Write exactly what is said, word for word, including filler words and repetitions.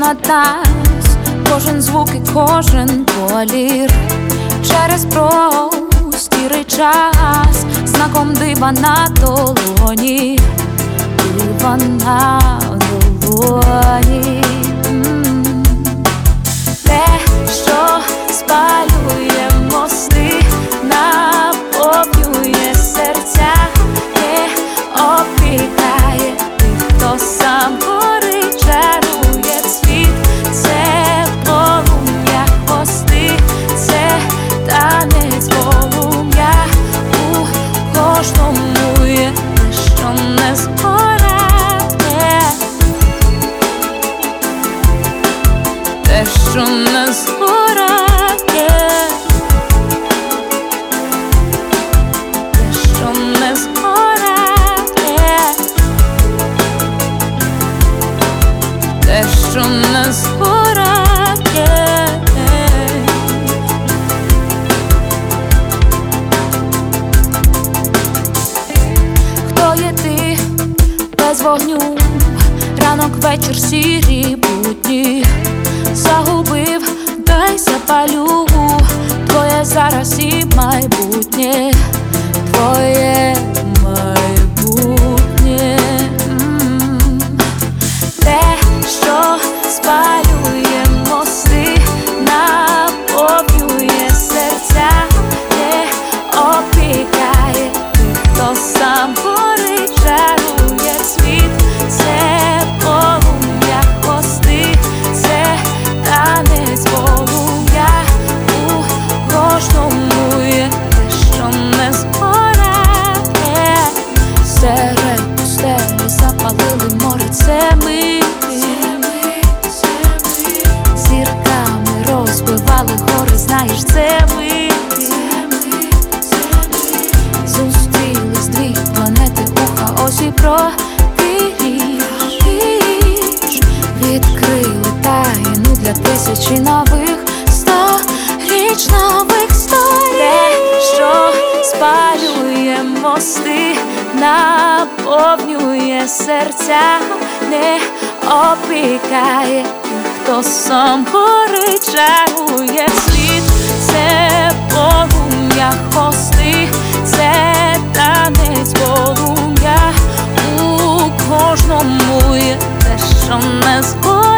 понад нас, кожен звук і кожен колір, через простір і час, знаком дива на долоні, дива на долоні. Те, що спалює мости, наповнює серця, не опікає тих, хто сам горить, чарує світ. Це полум'я хвости, це танець полум'я, у кожному є те, що не згорає, те, що не згорає, те, що не згорає, те, що не згорає. Хто є ти без вогню? Ранок, вечір, сірі будні. Загубив, дай запалю твоє зараз і майбутнє, твоє майбутнє. М-м-м. Те, що спалює мости, наповнює серця, не опікає тих, хто сам горить, чарує світ. Це полум'я хвости, це танець полум'я, у кожному є те, що не згорає. Серед пустелі запалили море, це ми, зірками розбивали гори, знаєш, це ми. Зустрілись дві планети у хаосі, протиріж, відкрили таїну для тисячі нових сторіч, нових сторіч. Те, що спалює мости, наповнює серця, не опікає тих, хто сам горить, чарує світ. Це полум'я хвости, це танець полум'я, у кожному є те, що не згорає.